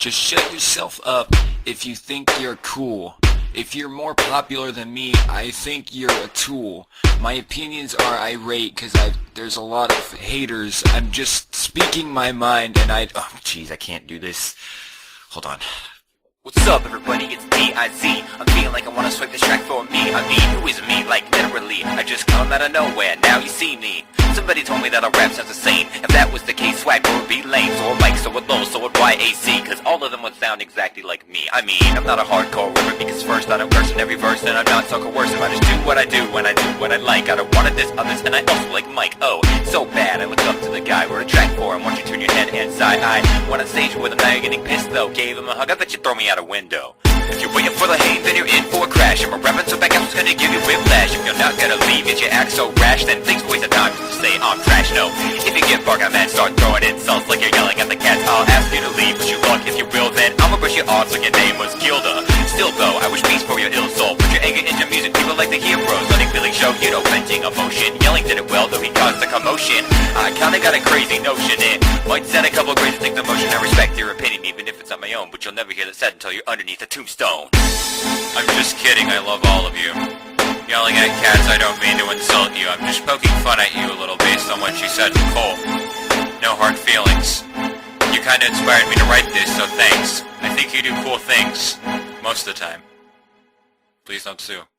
Just shut yourself up if you think you're cool. If you're more popular than me, I think you're a tool. My opinions are irate because there's a lot of haters. I'm just speaking my mind and oh jeez, I can't do this. Hold on. What's up everybody, it's D.I.Z. I'm feeling like I wanna swipe this track for me. I mean, who is me? Like literally, I just come out of nowhere, now you see me. Somebody told me that our rap sounds the same. If that was the case, swag would be lame. So would Mike, so would Lowell, so would YAC, cause all of them would sound exactly like me. I mean, I'm not a hardcore rapper because first I don't curse in every verse, and I'm not so coercive. I just do what I do when I do what I like. I don't wanna diss others, and I also like Mike. Oh, so bad, I look up to the guy we're a track for, and once you turn your head and side-eye. Went on stage with him, now you're getting pissed though. Gave him a hug, I bet you throw me out a window. If you're waiting for the hate, then you're in for a crash. I'm a rapping so back, I'm just gonna give you whiplash. If you're not gonna leave, yet you act so rash, then think waste of time to say I'm trash. No, if you get bark, I'm mad, start throwing insults like you're yelling at the cats. I'll ask you to leave, wish you luck. If you will, then I'ma brush you off like your name was Gilda. Still though, I wish peace for your ill soul. Put your anger into music, people like the heroes. Letting feeling show, you know, venting emotion. Yelling did it well, though he caused a commotion. I kinda got a crazy notion, it might sound a couple crazy things of motion. I respect your opinion, even if it's not my own, but you'll never hear that said until you're underneath a tombstone. I'm just kidding, I love all of you. Yelling at cats, I don't mean to insult you. I'm just poking fun at you a little based on what you said to Cole. No hard feelings. You kinda inspired me to write this, so thanks. I think you do cool things. Most of the time. Please don't sue.